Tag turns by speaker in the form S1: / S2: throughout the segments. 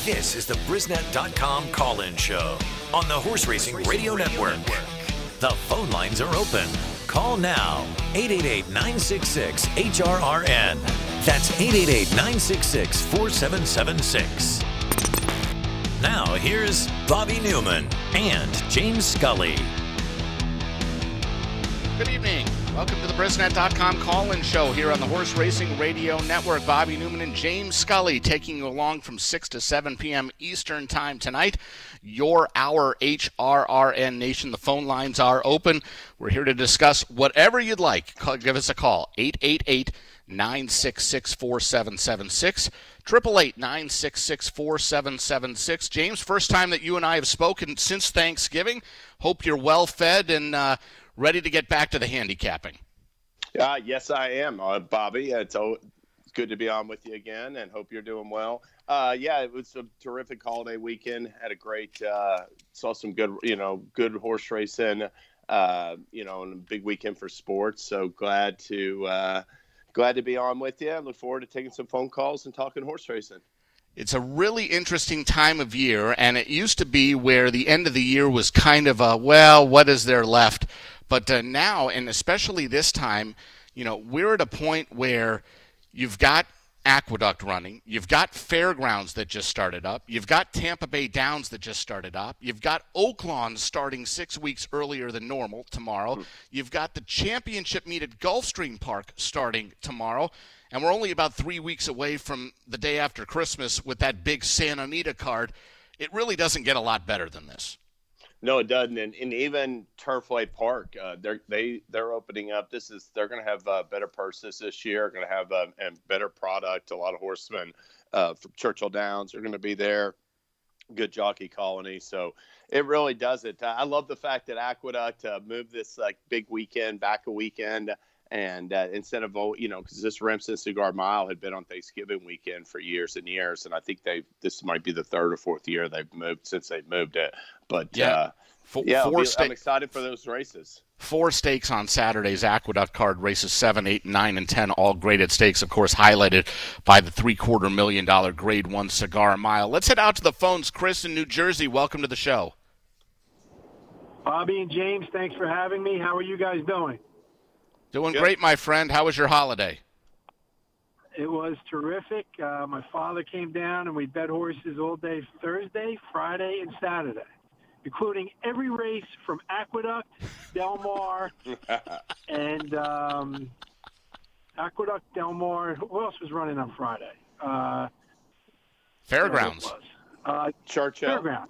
S1: This is the Brisnet.com call-in show on the Horse Racing Radio Network. The phone lines are open. Call now, 888-966-HRRN. That's 888-966-4776. Now, here's Bobby Newman and James Scully.
S2: Good evening. Welcome to the Brisnet.com call-in show here on the Horse Racing Radio Network. Bobby Newman and James Scully taking you along from 6 to 7 p.m. Eastern Time tonight. Your hour, HRRN Nation. The phone lines are open. We're here to discuss whatever you'd like. Give us a call, 888-966-4776. 888-966-4776. James, first time that you and I have spoken since Thanksgiving. Hope you're well fed and ready to get back to the handicapping.
S3: Yes, I am, Bobby. It's good to be on with you again, and hope you're doing well. It was a terrific holiday weekend. Had a great, saw some good horse racing, and a big weekend for sports. So glad to be on with you. I look forward to taking some phone calls and talking horse racing.
S2: It's a really interesting time of year, and it used to be where the end of the year was kind of what is there left? But now, and especially this time, we're at a point where you've got Aqueduct running, you've got Fairgrounds that just started up, you've got Tampa Bay Downs that just started up, you've got Oaklawn starting 6 weeks earlier than normal tomorrow, you've got the championship meet at Gulfstream Park starting tomorrow, and we're only about 3 weeks away from the day after Christmas with that big Santa Anita card. It really doesn't get a lot better than this.
S3: No, it doesn't, and even Turfway Park, they're opening up. They're going to have better purses this year. Going to have a better product. A lot of horsemen from Churchill Downs are going to be there. Good jockey colony, so it really does it. I love the fact that Aqueduct moved this big weekend back a weekend, and instead of because this Remsen Cigar Mile had been on Thanksgiving weekend for years and years, and I think this might be the third or fourth year they've moved since they've moved it. But I'm excited for those races.
S2: 4 stakes on Saturday's Aqueduct card, races 7, 8, 9, and 10, all graded stakes, of course, highlighted by the $750,000 Grade 1 Cigar Mile. Let's head out to the phones. Chris in New Jersey, welcome to the show.
S4: Bobby and James, thanks for having me. How are you guys doing?
S2: Doing great, my friend. How was your holiday?
S4: It was terrific. My father came down, and we bet horses all day Thursday, Friday, and Saturday, including every race from Aqueduct, Del Mar, and Aqueduct, Del Mar. Who else was running on Friday?
S2: Fairgrounds.
S3: Churchill.
S4: Fairgrounds.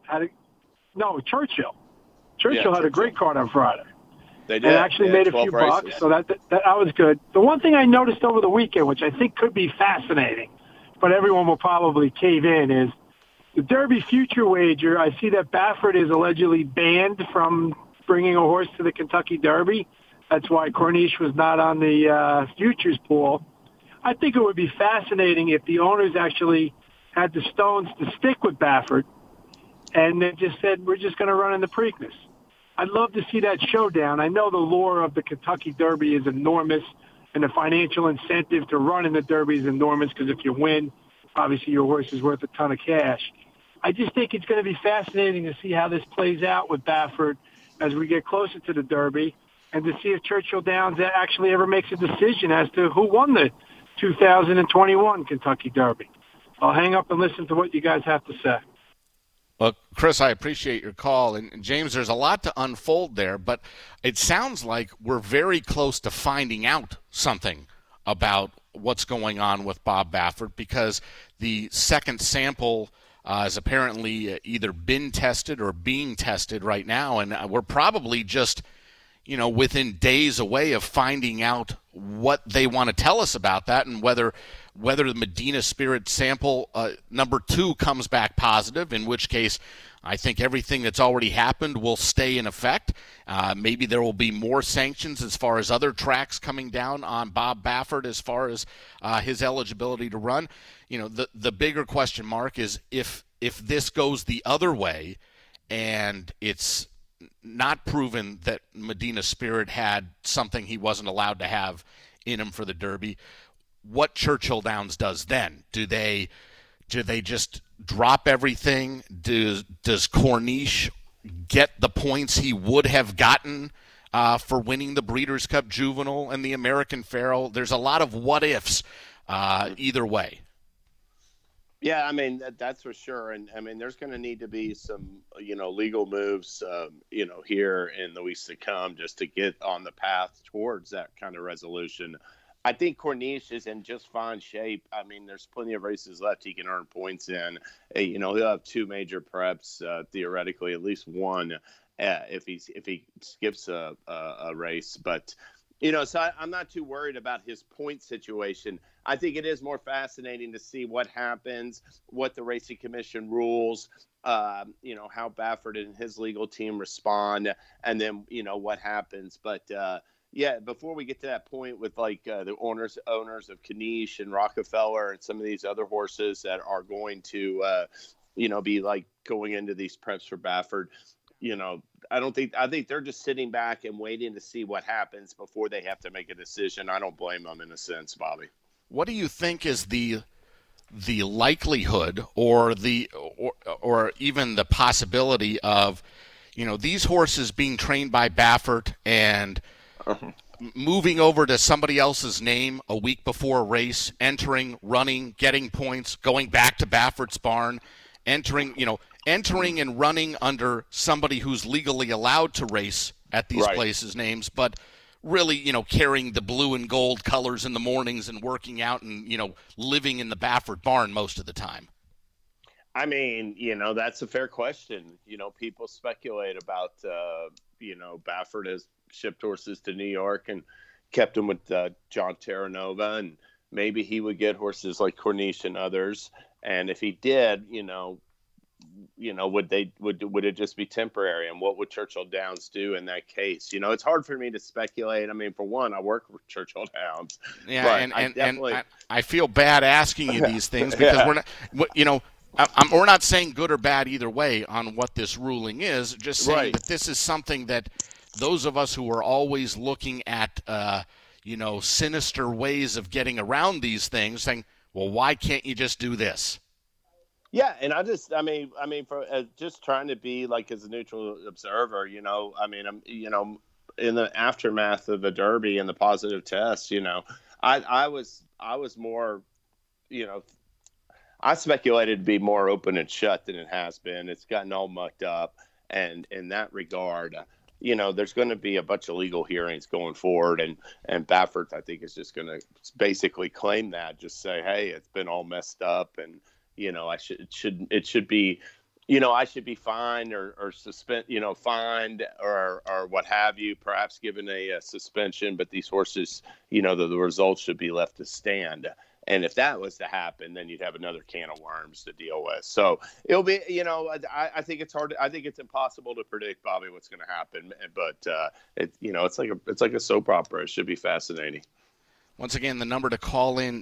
S4: Churchill. Churchill had a great card on Friday.
S3: They did.
S4: And actually made a few bucks, so that was good. The one thing I noticed over the weekend, which I think could be fascinating, but everyone will probably cave in, is the Derby future wager. I see that Baffert is allegedly banned from bringing a horse to the Kentucky Derby. That's why Corniche was not on the futures pool. I think it would be fascinating if the owners actually had the stones to stick with Baffert and they just said, we're just going to run in the Preakness. I'd love to see that showdown. I know the lure of the Kentucky Derby is enormous, and the financial incentive to run in the Derby is enormous because if you win, obviously your horse is worth a ton of cash. I just think it's going to be fascinating to see how this plays out with Baffert as we get closer to the Derby and to see if Churchill Downs actually ever makes a decision as to who won the 2021 Kentucky Derby. I'll hang up and listen to what you guys have to say.
S2: Well, Chris, I appreciate your call. And James, there's a lot to unfold there, but it sounds like we're very close to finding out something about what's going on with Bob Baffert because the second sample has apparently either been tested or being tested right now, and we're probably just, within days away of finding out what they want to tell us about that and whether the Medina Spirit sample number 2 comes back positive, in which case I think everything that's already happened will stay in effect. Maybe there will be more sanctions as far as other tracks coming down on Bob Baffert as far as his eligibility to run. The bigger question mark is if this goes the other way and it's not proven that Medina Spirit had something he wasn't allowed to have in him for the Derby, what Churchill Downs does then. Do they just drop everything? Does Corniche get the points he would have gotten for winning the Breeders' Cup Juvenile and the American Pharoah? There's a lot of what-ifs either way.
S3: Yeah, I mean, that's for sure. And, I mean, there's going to need to be some, legal moves, here in the weeks to come just to get on the path towards that kind of resolution. I think Corniche is in just fine shape. I mean, there's plenty of races left he can earn points in. He'll have 2 major preps, theoretically, at least one if he skips a race. But, so I'm not too worried about his point situation. I think it is more fascinating to see what happens, what the Racing Commission rules, how Baffert and his legal team respond, and then, what happens. But, yeah, before we get to that point with the owners of Corniche and Rockefeller and some of these other horses that are going to, be going into these preps for Baffert, I think they're just sitting back and waiting to see what happens before they have to make a decision. I don't blame them in a sense, Bobby.
S2: What do you think is the likelihood or even the possibility of, these horses being trained by Baffert and moving over to somebody else's name a week before a race, entering, running, getting points, going back to Baffert's barn, entering and running under somebody who's legally allowed to race at these places' names, but really, carrying the blue and gold colors in the mornings and working out and, living in the Baffert barn most of the time?
S3: I mean, that's a fair question. People speculate about, Baffert has shipped horses to New York and kept them with John Terranova, and maybe he would get horses like Corniche and others. And if he did, would it just be temporary? And what would Churchill Downs do in that case? It's hard for me to speculate. I mean, for one, I work with Churchill Downs.
S2: Yeah, and I feel bad asking you these things because we're not saying good or bad either way on what this ruling is. Just saying that this is something that those of us who are always looking at, sinister ways of getting around these things, saying, well, why can't you just do this?
S3: Yeah, and I mean, for just trying to be as a neutral observer, I'm, in the aftermath of the Derby and the positive test, I was more, I speculated to be more open and shut than it has been. It's gotten all mucked up, and in that regard, there's going to be a bunch of legal hearings going forward, and Baffert, I think, is just going to basically claim that, just say, hey, it's been all messed up, and it should be, I should be fined or fined or what have you, perhaps given a suspension, but these horses, the results should be left to stand. And if that was to happen, then you'd have another can of worms to deal with. So it'll be, I think it's hard. I think it's impossible to predict, Bobby, what's going to happen. But it's like a soap opera. It should be fascinating.
S2: Once again, the number to call in,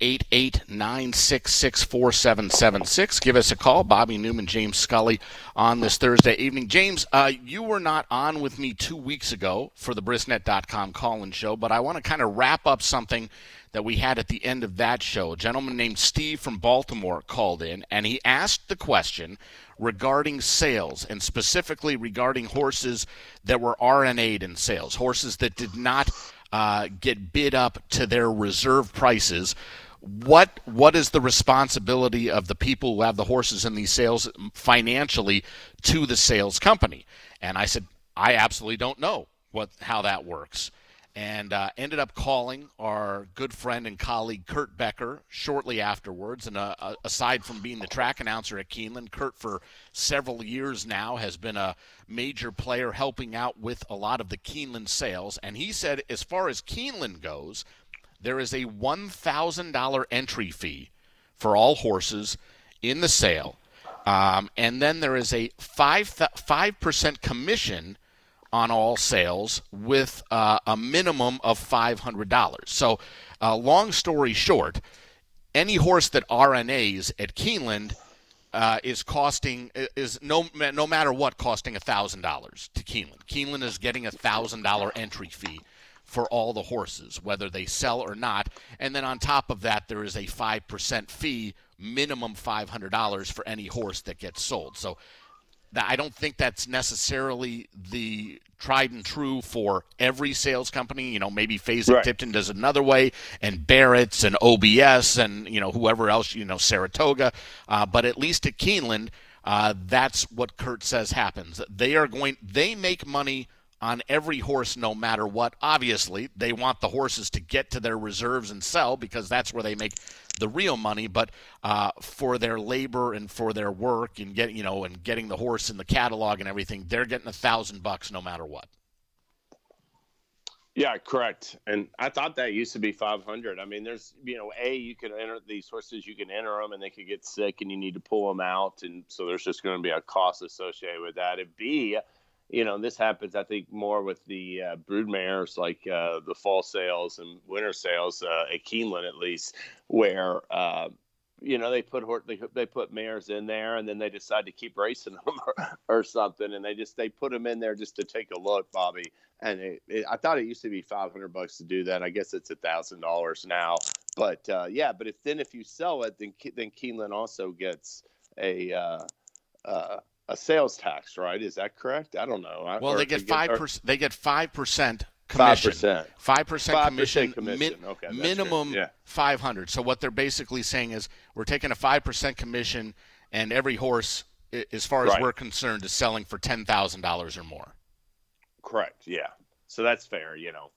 S2: 888-966-4776. Give us a call. Bobby Newman, James Scully on this Thursday evening. James, you were not on with me 2 weeks ago for the Brisnet.com call-in show, but I want to kind of wrap up something that we had at the end of that show. A gentleman named Steve from Baltimore called in, and he asked the question regarding sales, and specifically regarding horses that were RNA'd in sales, horses that did not get bid up to their reserve prices. What is the responsibility of the people who have the horses in these sales financially to the sales company? And I said, I absolutely don't know how that works. And ended up calling our good friend and colleague Kurt Becker shortly afterwards. And aside from being the track announcer at Keeneland, Kurt for several years now has been a major player helping out with a lot of the Keeneland sales. And he said as far as Keeneland goes, there is a $1,000 entry fee for all horses in the sale. And then there is a 5% commission on all sales with a minimum of $500. So long story short, any horse that RNAs at Keeneland is no matter what costing $1,000 to Keeneland. Keeneland is getting a $1,000 entry fee for all the horses, whether they sell or not. And then on top of that, there is a 5% fee minimum $500 for any horse that gets sold. So I don't think that's necessarily the tried and true for every sales company. You know, maybe Fasig-Tipton does it another way, and Barrett's and OBS and, you know, whoever else, you know, Saratoga. But at least at Keeneland, that's what Kurt says happens. They make money on every horse no matter what. Obviously, they want the horses to get to their reserves and sell because that's where they make the real money. But for their labor and for their work and getting the horse in the catalog and everything, they're getting $1,000 no matter what.
S3: Yeah, correct. And I thought that used to be 500. I mean, there's, you know, you can enter these horses, you can enter them and they could get sick and you need to pull them out. And so there's just going to be a cost associated with that. And B, you know, this happens, I think, more with the brood mares, like the fall sales and winter sales at Keeneland, at least, where, you know, they put mares in there and then they decide to keep racing them or something. And they put them in there just to take a look, Bobby. And I thought it used to be $500 to do that. I guess it's $1,000 now. But but if you sell it, then Keeneland also gets a sales tax, right? Is that correct? I don't know.
S2: Well, they get 5%. They get 5% commission. 5% commission.
S3: Okay,
S2: minimum 500. So what they're basically saying is we're taking a 5% commission, and every horse, as far as we're concerned, is selling for $10,000 or more.
S3: Correct. Yeah. So that's fair. You know,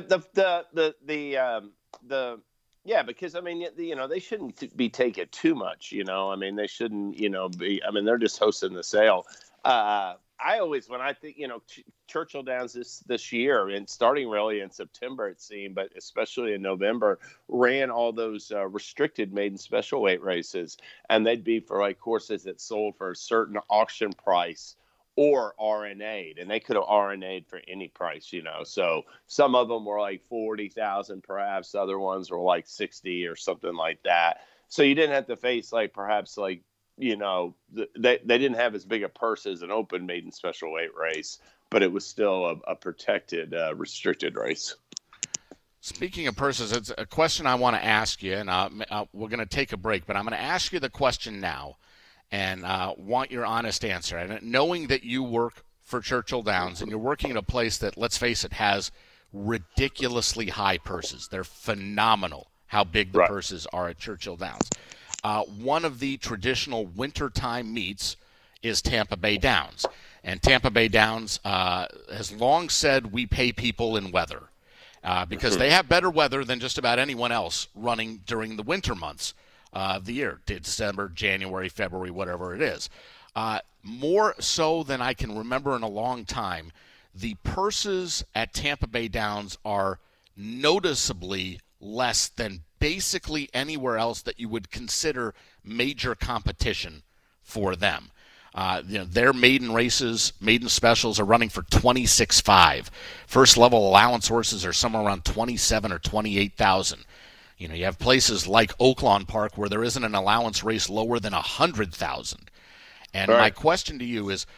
S3: because I mean, you know, they shouldn't be taking too much. You know, I mean, they shouldn't. You know, they're just hosting the sale. I always, when I think, you know, Churchill Downs this year, and starting really in September, it seemed, but especially in November, ran all those restricted maiden special weight races, and they'd be for like horses that sold for a certain auction price or RNA'd, and they could have RNA'd for any price, you know. So some of them were like 40,000, perhaps other ones were like 60 or something like that. So you didn't have to face like perhaps like, you know, they didn't have as big a purse as an open maiden special weight race, but it was still a protected, restricted race.
S2: Speaking of purses, it's a question I want to ask you, and we're going to take a break, but I'm going to ask you the question now and want your honest answer. And knowing that you work for Churchill Downs and you're working in a place that, let's face it, has ridiculously high purses. They're phenomenal how big the purses are at Churchill Downs. One of the traditional wintertime meets is Tampa Bay Downs. And Tampa Bay Downs has long said we pay people in weather because they have better weather than just about anyone else running during the winter months of the year, December, January, February, whatever it is. More so than I can remember in a long time, the purses at Tampa Bay Downs are noticeably less than basically anywhere else that you would consider major competition for them. You know, their maiden races, maiden specials are running for $26,500. First level allowance horses are somewhere around $27,000 or $28,000. You know, you have places like Oaklawn Park where there isn't an allowance race lower than $100,000. And my question to you is,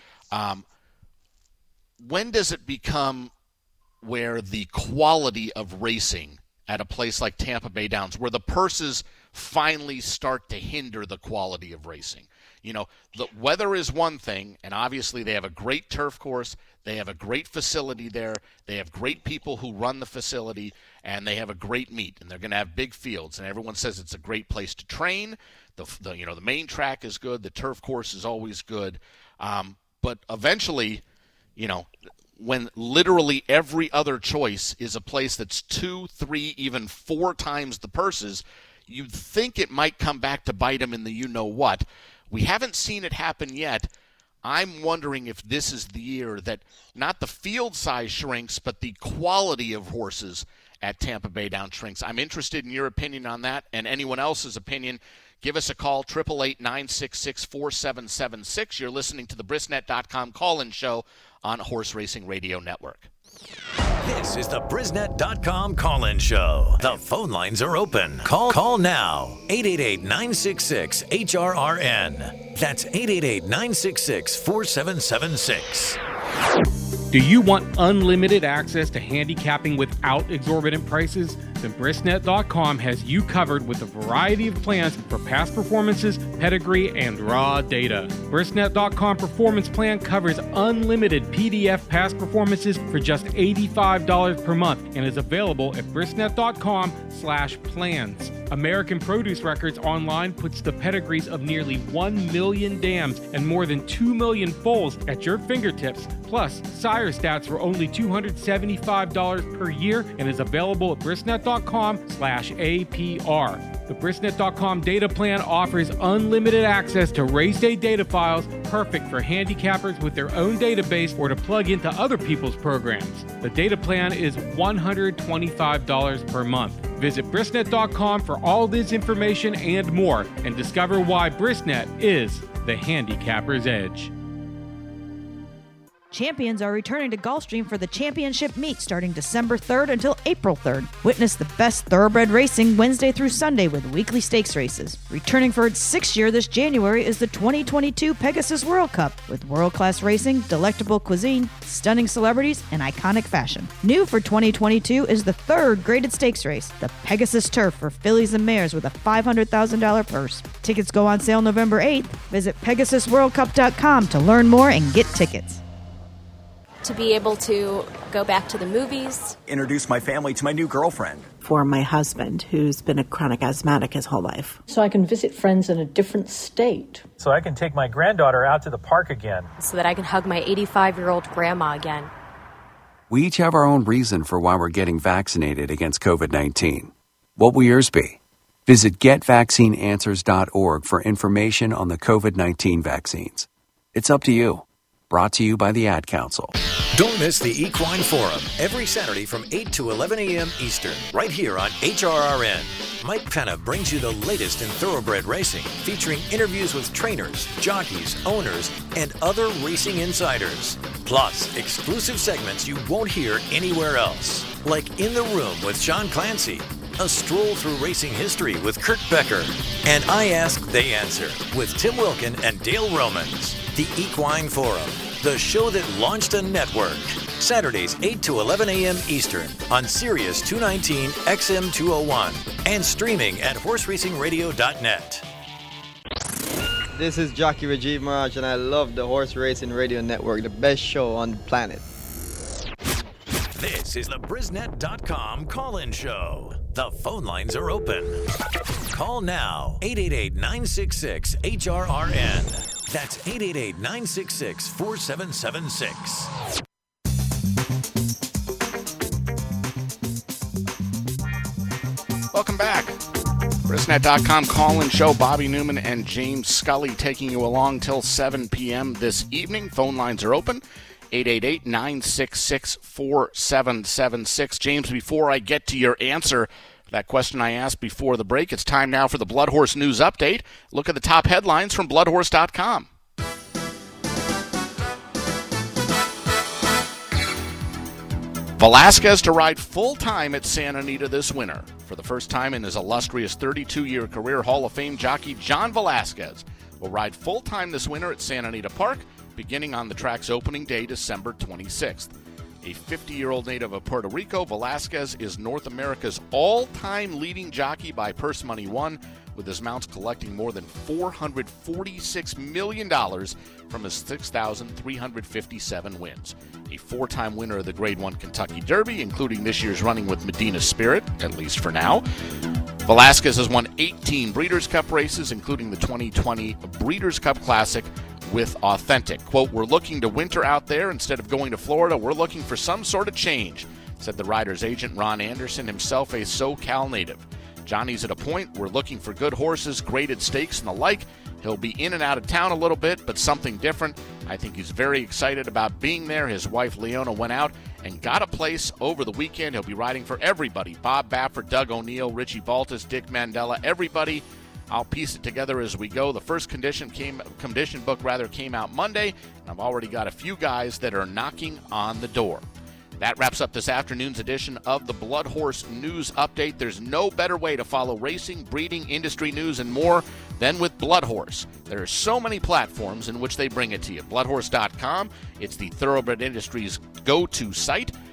S2: when does it become where the quality of racing at a place like Tampa Bay Downs, where the purses finally start to hinder the quality of racing? You know, the weather is one thing, and obviously they have a great turf course, they have a great facility there, they have great people who run the facility, and they have a great meet, and they're going to have big fields, and everyone says it's a great place to train. The main track is good, the turf course is always good, but eventually, you know, when literally every other choice is a place that's 2, 3, even 4 times the purses, you'd think it might come back to bite them in the you-know-what. We haven't seen it happen yet. I'm wondering if this is the year that not the field size shrinks, but the quality of horses at Tampa Bay Downs shrinks. I'm interested in your opinion on that and anyone else's opinion. Give us a call, 888-966-4776. You're listening to the Brisnet.com call-in show on Horse Racing Radio Network.
S1: This is the Brisnet.com call-in show. The phone lines are open. Call now. 888-966-HRRN. That's 888-966-4776.
S5: Do you want unlimited access to handicapping without exorbitant prices? then Brisnet.com has you covered with a variety of plans for past performances, pedigree, and raw data. Brisnet.com Performance Plan covers unlimited PDF past performances for just $85 per month and is available at Brisnet.com/plans. American Produce Records Online puts the pedigrees of nearly 1 million dams and more than 2 million foals at your fingertips. Plus, sire stats for only $275 per year and is available at Brisnet.com/APR. The Brisnet.com data plan offers unlimited access to race day data files, perfect for handicappers with their own database or to plug into other people's programs. The data plan is $125 per month. Visit Brisnet.com for all this information and more, and discover why Brisnet is the handicapper's edge.
S6: Champions are returning to Gulfstream for the championship meet starting December 3rd until April 3rd. Witness the best thoroughbred racing Wednesday through Sunday with weekly stakes races. Returning for its 6th year this January is the 2022 Pegasus World Cup with world-class racing, delectable cuisine, stunning celebrities, and iconic fashion. New for 2022 is the 3rd graded stakes race, the Pegasus Turf for fillies and mares with a $500,000 purse. Tickets go on sale November 8th. Visit PegasusWorldCup.com to learn more and get tickets.
S7: To be able to go back to the movies.
S8: Introduce my family to my new girlfriend.
S9: For my husband, who's been a chronic asthmatic his whole life.
S10: So I can visit friends in a different state.
S11: So I can take my granddaughter out to the park again.
S7: So that I can hug my 85-year-old grandma again.
S12: We each have our own reason for why we're getting vaccinated against COVID-19. What will yours be? Visit GetVaccineAnswers.org for information on the COVID-19 vaccines. It's up to you. Brought to you by the Ad Council.
S1: Don't miss the Equine Forum every Saturday from 8 to 11 a.m. Eastern, right here on HRRN. Mike Penna brings you the latest in thoroughbred racing, featuring interviews with trainers, jockeys, owners, and other racing insiders. Plus, exclusive segments you won't hear anywhere else, like In the Room with Sean Clancy, a stroll through racing history with Kurt Becker, and I Ask, They Answer with Tim Wilkin and Dale Romans. The Equine Forum, the show that launched a network. Saturdays 8 to 11 a.m. Eastern on Sirius 219 XM 201 and streaming at horseracingradio.net.
S13: This is jockey Rajiv Maharaj and I love the Horse Racing Radio Network, the best show on the planet.
S1: This is the Brisnet.com call-in show. The phone lines are open. Call now, 888-966-HRRN. That's 888-966-4776.
S2: Welcome back. Brisnet.com call-in show. Bobby Newman and James Scully taking you along till 7 p.m. this evening. Phone lines are open. 888-966-4776. James, before I get to your answer, that question I asked before the break, it's time now for the Blood Horse News Update. Look at the top headlines from bloodhorse.com. Velasquez to ride full-time at Santa Anita this winter. For the first time in his illustrious 32-year career, Hall of Fame jockey John Velasquez will ride full-time this winter at Santa Anita Park, beginning on the track's opening day, December 26th. A 50-year-old native of Puerto Rico, Velasquez is North America's all-time leading jockey by purse money won, with his mounts collecting more than $446 million from his 6,357 wins. A four-time winner of the Grade 1 Kentucky Derby, including this year's running with Medina Spirit, at least for now. Velasquez has won 18 Breeders' Cup races, including the 2020 Breeders' Cup Classic with Authentic. Quote, "We're looking to winter out there instead of going to Florida. We're looking for some sort of change," said the rider's agent Ron Anderson, himself a SoCal native. "Johnny's at a point. We're looking for good horses, graded stakes, and the like. He'll be in and out of town a little bit, but something different. I think he's very excited about being there." His wife Leona went out and got a place over the weekend. He'll be riding for everybody. Bob Baffert, Doug O'Neill, Richie Baltas, Dick Mandela, everybody. I'll piece it together as we go. The first condition book came out Monday, and I've already got a few guys that are knocking on the door. That wraps up this afternoon's edition of the Blood Horse News Update. There's no better way to follow racing, breeding, industry news, and more than with Blood Horse. There are so many platforms in which they bring it to you. Bloodhorse.com, it's the thoroughbred industry's go-to site.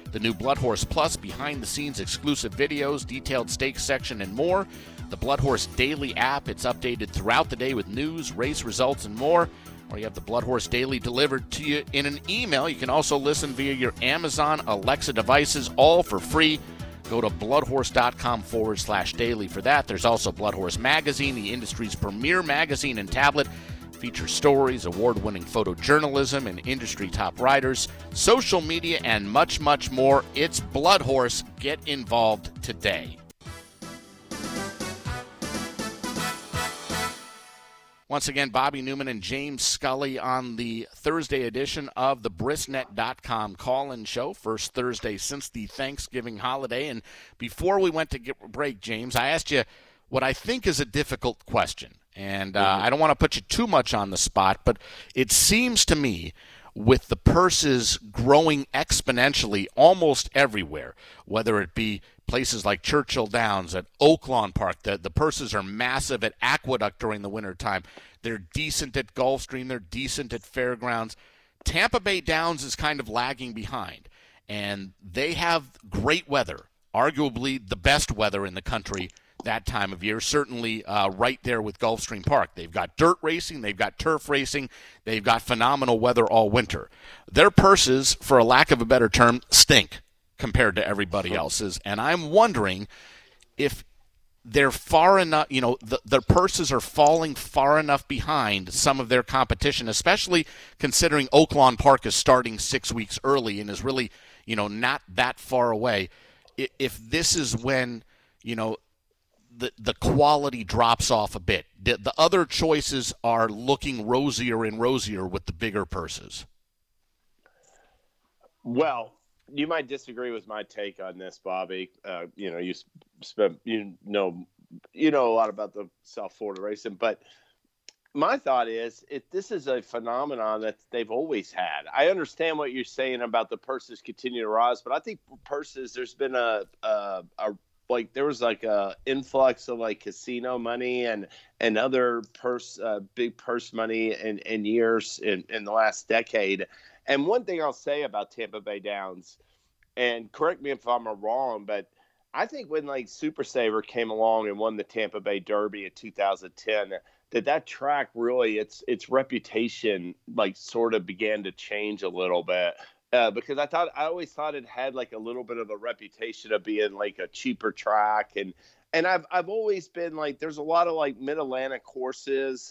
S2: the new Blood Horse Plus behind-the-scenes exclusive videos, detailed stakes section, and more. The Blood Horse Daily app, it's updated throughout the day with news, race results, and more. Or you have the Blood Horse Daily delivered to you in an email. You can also listen via your Amazon Alexa devices, all for free. Go to bloodhorse.com/daily for that. There's also Blood Horse Magazine, the industry's premier magazine and tablet. Features stories, award-winning photojournalism, and industry top writers, social media, and much, much more. It's Blood Horse. Get involved today. Once again, Bobby Newman and James Scully on the Thursday edition of the Brisnet.com call-in show, first Thursday since the Thanksgiving holiday. And before we went to get break, James, I asked you what I think is a difficult question. And I don't want to put you too much on the spot, but it seems to me with the purses growing exponentially almost everywhere, whether it be places like Churchill Downs, at Oaklawn Park, the purses are massive at Aqueduct during the wintertime. They're decent at Gulfstream. They're decent at Fairgrounds. Tampa Bay Downs is kind of lagging behind, and they have great weather, arguably the best weather in the country that time of year, certainly right there with Gulfstream Park. They've got dirt racing, they've got turf racing, they've got phenomenal weather all winter. Their purses, for a lack of a better term, stink compared to everybody else's, and I'm wondering if they're far enough, their purses are falling far enough behind some of their competition, especially considering Oaklawn Park is starting 6 weeks early and is really, not that far away. If this is when, the quality drops off a bit. The other choices are looking rosier and rosier with the bigger purses.
S3: Well, you might disagree with my take on this, Bobby. You know a lot about the South Florida racing, but my thought is this is a phenomenon that they've always had. I understand what you're saying about the purses continue to rise, but I think purses, there's been there was a influx of casino money and other big purse money in years in the last decade. And one thing I'll say about Tampa Bay Downs, and correct me if I'm wrong, but I think when Super Saver came along and won the Tampa Bay Derby in 2010, that track really its reputation sort of began to change a little bit. Because I always thought it had a little bit of a reputation of being a cheaper track, and I've always been there's a lot of Mid-Atlantic horses,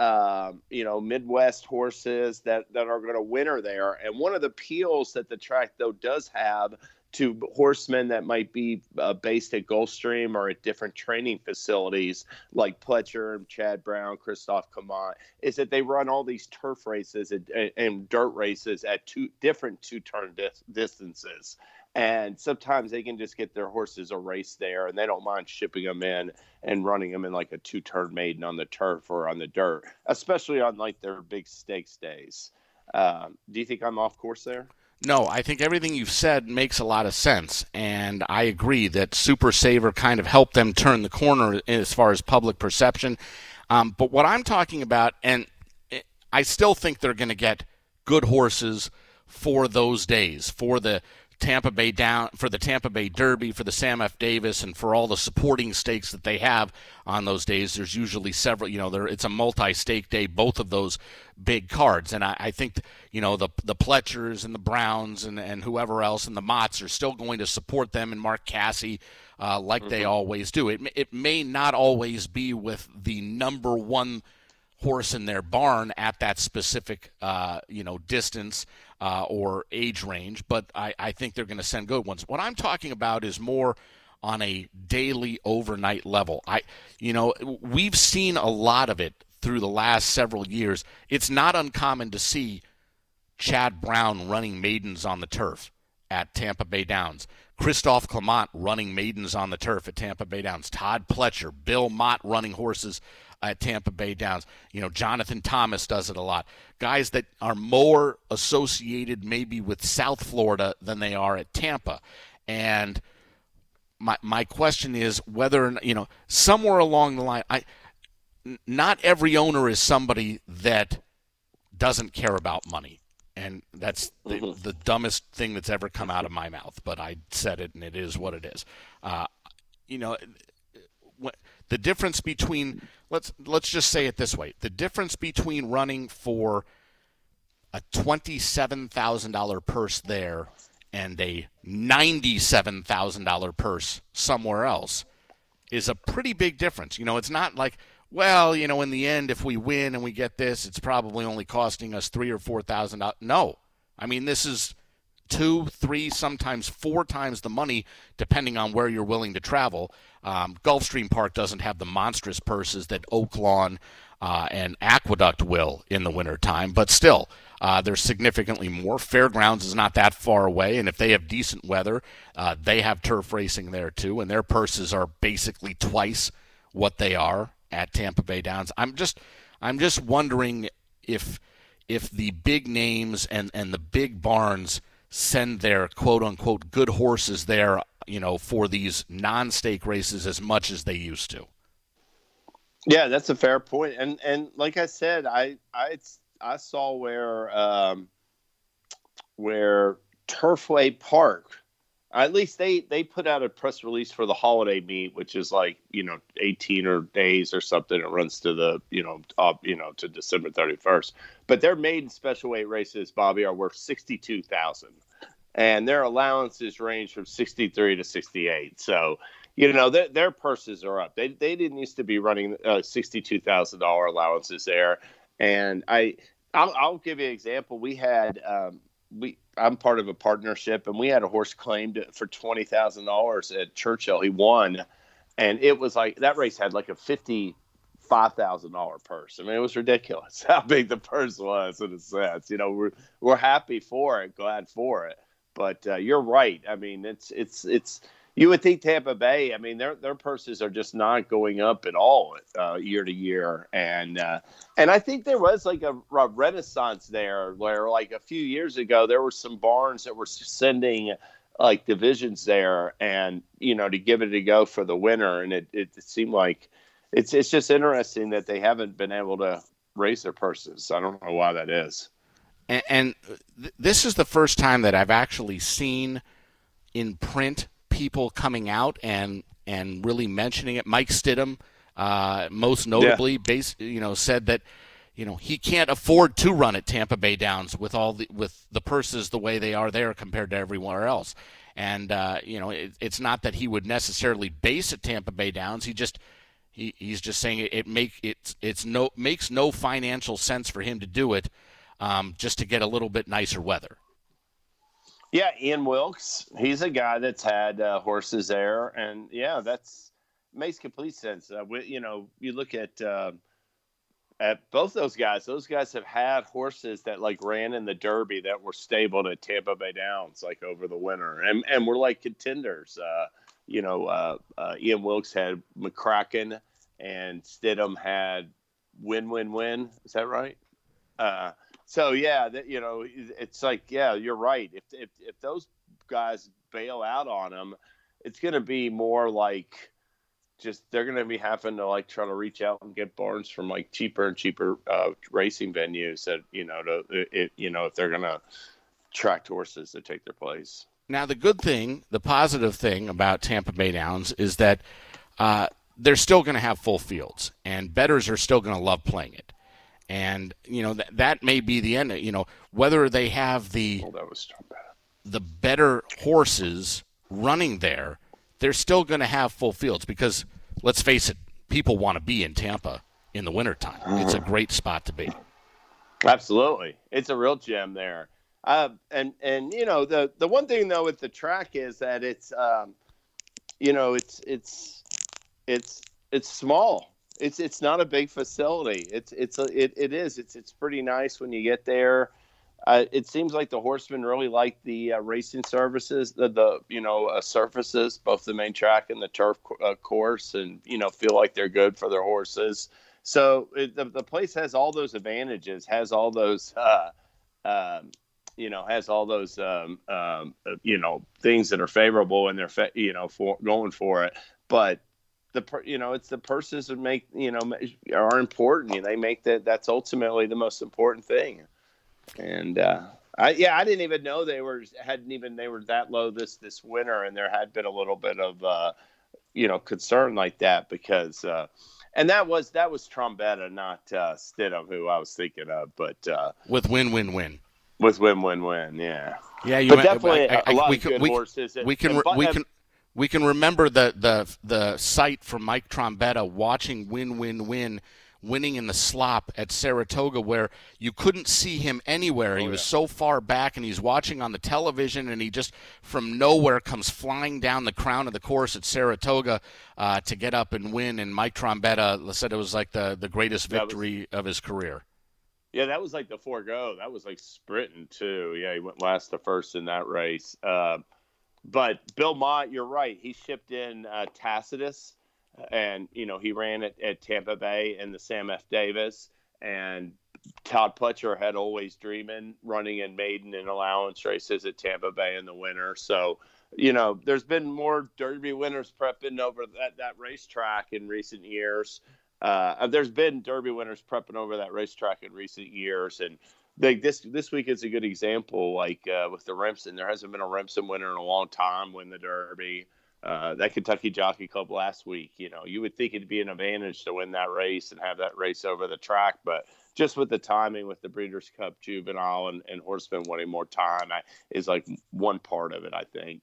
S3: Midwest horses that are going to winter there, and one of the appeals that the track though does have to horsemen that might be based at Gulfstream or at different training facilities like Pletcher and Chad Brown, Christophe Clement, is that they run all these turf races and dirt races at different two-turn distances. And sometimes they can just get their horses a race there, and they don't mind shipping them in and running them in a two-turn maiden on the turf or on the dirt, especially on their big stakes days. Do you think I'm off course there?
S2: No, I think everything you've said makes a lot of sense, and I agree that Super Saver kind of helped them turn the corner as far as public perception. But what I'm talking about, and I still think they're going to get good horses for those days, for the Tampa Bay Derby, for the Sam F. Davis, and for all the supporting stakes that they have on those days. There's usually several, it's a multi-stake day, both of those big cards. And I think, the Pletchers and the Browns and whoever else and the Motts are still going to support them and Mark Casse they always do. It may not always be with the number one horse in their barn at that specific, distance or age range, but I think they're going to send good ones. What I'm talking about is more on a daily, overnight level. We've seen a lot of it through the last several years. It's not uncommon to see Chad Brown running maidens on the turf at Tampa Bay Downs, Christophe Clement running maidens on the turf at Tampa Bay Downs, Todd Pletcher, Bill Mott running horses at Tampa Bay Downs. Jonathan Thomas does it a lot. Guys that are more associated maybe with South Florida than they are at Tampa. And my question is whether, somewhere along the line, not every owner is somebody that doesn't care about money. And that's the dumbest thing that's ever come out of my mouth, but I said it, and it is what it is. The difference between let's just say it this way: the difference between running for a $27,000 purse there and a $97,000 purse somewhere else is a pretty big difference. It's not like, well, in the end, if we win and we get this, it's probably only costing us $3,000 or $4,000. No, I mean, this is 2, 3, sometimes 4 times the money, depending on where you're willing to travel. Gulfstream Park doesn't have the monstrous purses that Oaklawn and Aqueduct will in the wintertime, but still, there's significantly more. Fairgrounds is not that far away, and if they have decent weather, they have turf racing there too, and their purses are basically twice what they are at Tampa Bay Downs. I'm just wondering if the big names and the big barns send their quote-unquote good horses there, for these non-stake races as much as they used to.
S3: Yeah, that's a fair point. And like I said, I saw where Turfway Park, at least they put out a press release for the holiday meet, which is 18 days or something. It runs to to December 31st. But their maiden special weight races, Bobby, are worth $62,000, and their allowances range from 63 to 68. So, their purses are up. They didn't used to be running $62,000 allowances there. And I'll give you an example. We had I'm part of a partnership, and we had a horse claimed for $20,000 at Churchill. He won, and it was like that race had like a $55,000 purse. I mean, it was ridiculous how big the purse was in a sense. We're happy for it, glad for it. But you're right. I mean, it's you would think Tampa Bay, I mean, their purses are just not going up at all year to year. And I think there was like a renaissance there where like a few years ago, there were some barns that were sending like divisions there and, to give it a go for the winter. And it seemed like it's just interesting that they haven't been able to raise their purses. I don't know why that is.
S2: And this is the first time that I've actually seen in print people coming out and really mentioning it. Mike Stidham, most notably, said that he can't afford to run at Tampa Bay Downs with the purses the way they are there compared to everywhere else. And it's not that he would necessarily base at Tampa Bay Downs. He's just saying it makes no financial sense for him to do it just to get a little bit nicer weather.
S3: Yeah, Ian Wilkes, he's a guy that's had horses there, and makes complete sense. You look at both those guys. Those guys have had horses that like ran in the Derby that were stabled at Tampa Bay Downs like over the winter, and were like contenders. Ian Wilkes had McCracken, and Stidham had Win. Is that right? So it's like, you're right. If those guys bail out on them, it's going to be more like just they're going to be having to like try to reach out and get barns from like cheaper and cheaper racing venues that if they're going to attract horses to take their place.
S2: Now the positive thing about Tampa Bay Downs is that they're still going to have full fields, and bettors are still going to love playing it. And, that may be the end. Whether they have the better horses running there, they're still going to have full fields because, let's face it, people want to be in Tampa in the wintertime. It's a great spot to be.
S3: Absolutely. It's a real gem there. The one thing, though, with the track is that it's small. It's not a big facility. It is. It's pretty nice when you get there. It seems like the horsemen really like the racing services, the surfaces, both the main track and the turf course, and feel like they're good for their horses. So the place has all those advantages, has all those things that are favorable, and they're for going for it, but. It's the purses that are important. They make that's ultimately the most important thing. And I didn't even know they were that low this winter, and there had been a little bit of concern like that because and that was Trombetta, not Stidham, who I was thinking of, but
S2: with win-win-win.
S3: With win-win-win, yeah.
S2: Yeah,
S3: but definitely a lot of good horses.
S2: We can remember the sight from Mike Trombetta watching win-win-win winning in the slop at Saratoga, where you couldn't see him anywhere. He was so far back, and he's watching on the television, and he just from nowhere comes flying down the crown of the course at Saratoga to get up and win. And Mike Trombetta said it was like the greatest victory of his career.
S3: Yeah, that was like the forego. That was like sprinting too. Yeah, he went last to first in that race. But Bill Mott, you're right. He shipped in Tacitus. And, he ran at Tampa Bay in the Sam F. Davis. And Todd Pletcher had Always Dreamin' running in maiden and allowance races at Tampa Bay in the winter. So, there's been more Derby winners prepping over that racetrack in recent years. There's been Derby winners prepping over that racetrack in recent years. And this week is a good example, with the Remsen. There hasn't been a Remsen winner in a long time win the Derby. That Kentucky Jockey Club last week, you would think it'd be an advantage to win that race and have that race over the track. But just with the timing with the Breeders' Cup Juvenile and Horseman wanting more time is like one part of it, I think.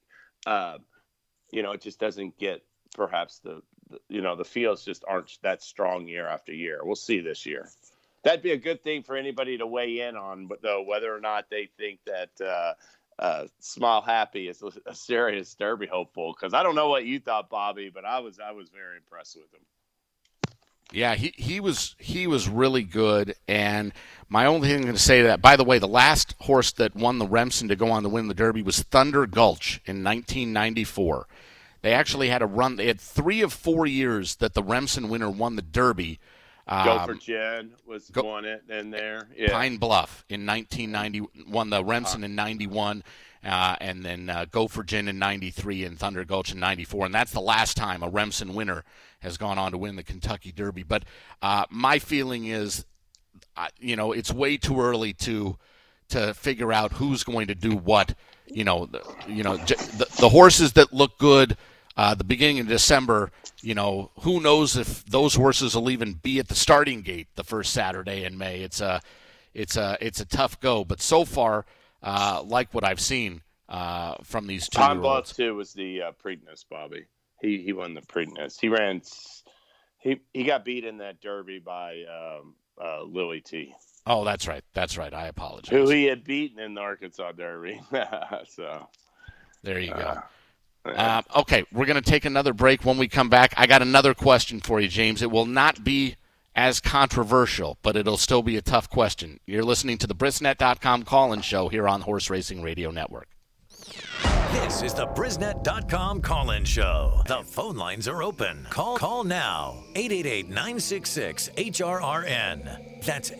S3: It just doesn't get perhaps the fields just aren't that strong year after year. We'll see this year. That'd be a good thing for anybody to weigh in on, but though whether or not they think that Smile Happy is a serious Derby hopeful, because I don't know what you thought, Bobby, but I was very impressed with him.
S2: Yeah, he was really good, and my only thing I'm going to say to that, by the way, the last horse that won the Remsen to go on to win the Derby was Thunder Gulch in 1994. They actually had a run. They had 3 of 4 years that the Remsen winner won the Derby.
S3: Go for Jen won it in there. Yeah.
S2: Pine Bluff in 1990 won the Remsen in 91, and then Go for Jen in 93 and Thunder Gulch in 94. And that's the last time a Remsen winner has gone on to win the Kentucky Derby. But my feeling is, it's way too early to figure out who's going to do what. The horses that look good the beginning of December, who knows if those horses will even be at the starting gate the first Saturday in May. It's a tough go, but so far, like what I've seen from these 2-year-olds.
S3: Pine Bluff too was the Preakness, Bobby. He won the Preakness. He got beat in that Derby by Lily T.
S2: Oh, that's right. I apologize.
S3: Who he had beaten in the Arkansas Derby. So
S2: there you go. Okay, we're going to take another break. When we come back, I got another question for you, James. It will not be as controversial, but it'll still be a tough question. You're listening to the Brisnet.com call-in show here on Horse Racing Radio Network.
S1: This is the Brisnet.com call-in show. The phone lines are open. Call now. 888-966-HRRN. That's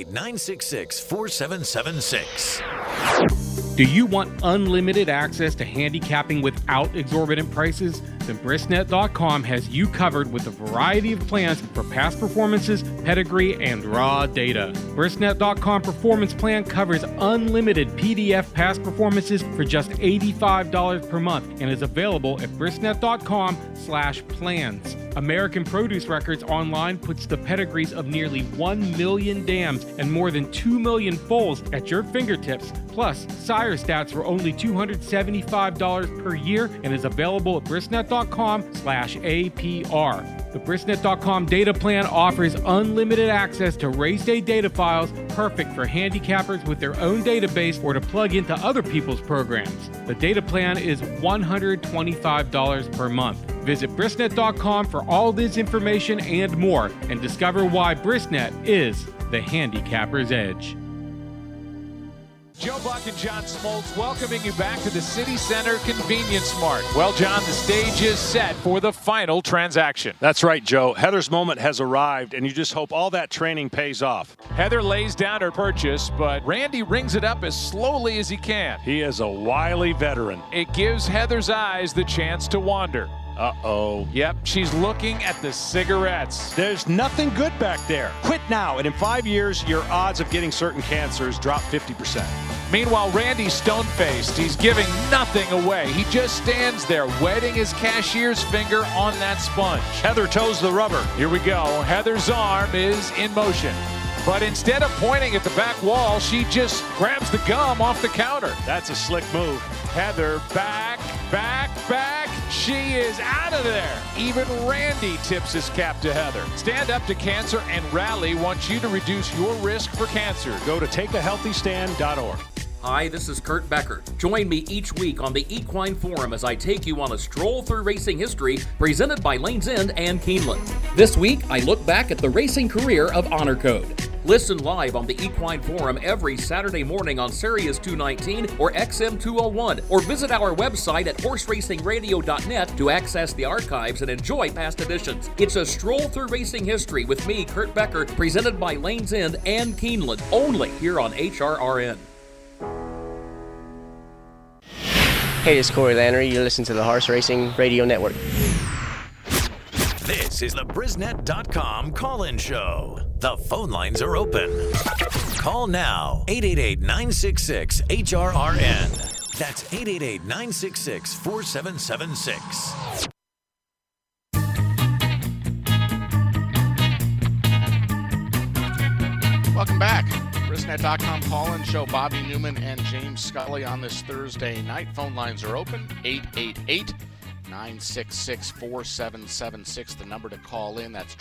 S1: 888-966-4776.
S5: Do you want unlimited access to handicapping without exorbitant prices? Then Brisnet.com has you covered with a variety of plans for past performances, pedigree, and raw data. Brisnet.com Performance Plan covers unlimited PDF past performances for just $85 per month and is available at Brisnet.com/plans. American Produce Records Online puts the pedigrees of nearly 1 million dams and more than 2 million foals at your fingertips, plus sire stats for only $275 per year and is available at Brisnet.com/APR. The Brisnet.com data plan offers unlimited access to race day data files, perfect for handicappers with their own database or to plug into other people's programs. The data plan is $125 per month. Visit Brisnet.com for all this information and more, and discover why Brisnet is the handicapper's edge.
S14: Joe Buck and John Smoltz welcoming you back to the City Center Convenience Mart. Well, John, the stage is set for the final transaction.
S15: That's right, Joe. Heather's moment has arrived, and you just hope all that training pays off.
S14: Heather lays down her purchase, but Randy rings it up as slowly as he can.
S15: He is a wily veteran.
S14: It gives Heather's eyes the chance to wander.
S15: Uh-oh.
S14: Yep, she's looking at the cigarettes.
S15: There's nothing good back there. Quit now, and in 5 years, your odds of getting certain cancers drop 50%.
S14: Meanwhile, Randy's stone-faced. He's giving nothing away. He just stands there, wetting his cashier's finger on that sponge.
S15: Heather toes the rubber.
S14: Here we go. Heather's arm is in motion. But instead of pointing at the back wall, she just grabs the gum off the counter.
S15: That's a slick move.
S14: Heather back. She is out of there. Even Randy tips his cap to Heather. Stand Up to Cancer and Rally wants you to reduce your risk for cancer.
S15: Go to takeahealthystand.org.
S16: Hi, this is Kurt Becker. Join me each week on the Equine Forum as I take you on a stroll through racing history presented by Lane's End and Keeneland. This week, I look back at the racing career of Honor Code. Listen live on the Equine Forum every Saturday morning on Sirius 219 or XM 201, or visit our website at horseracingradio.net to access the archives and enjoy past editions. It's a stroll through racing history with me, Kurt Becker, presented by Lane's End and Keeneland, only here on HRRN.
S17: Hey, this is Corey Lannery. You're listening to the Horse Racing Radio Network.
S1: This is the Brisnet.com call-in show. The phone lines are open. Call now, 888-966-HRRN. That's 888-966-4776.
S2: Welcome back. Brisnet.com call-in show. Bobby Newman and James Scully on this Thursday night. Phone lines are open. 888-966-4776. The number to call in. That's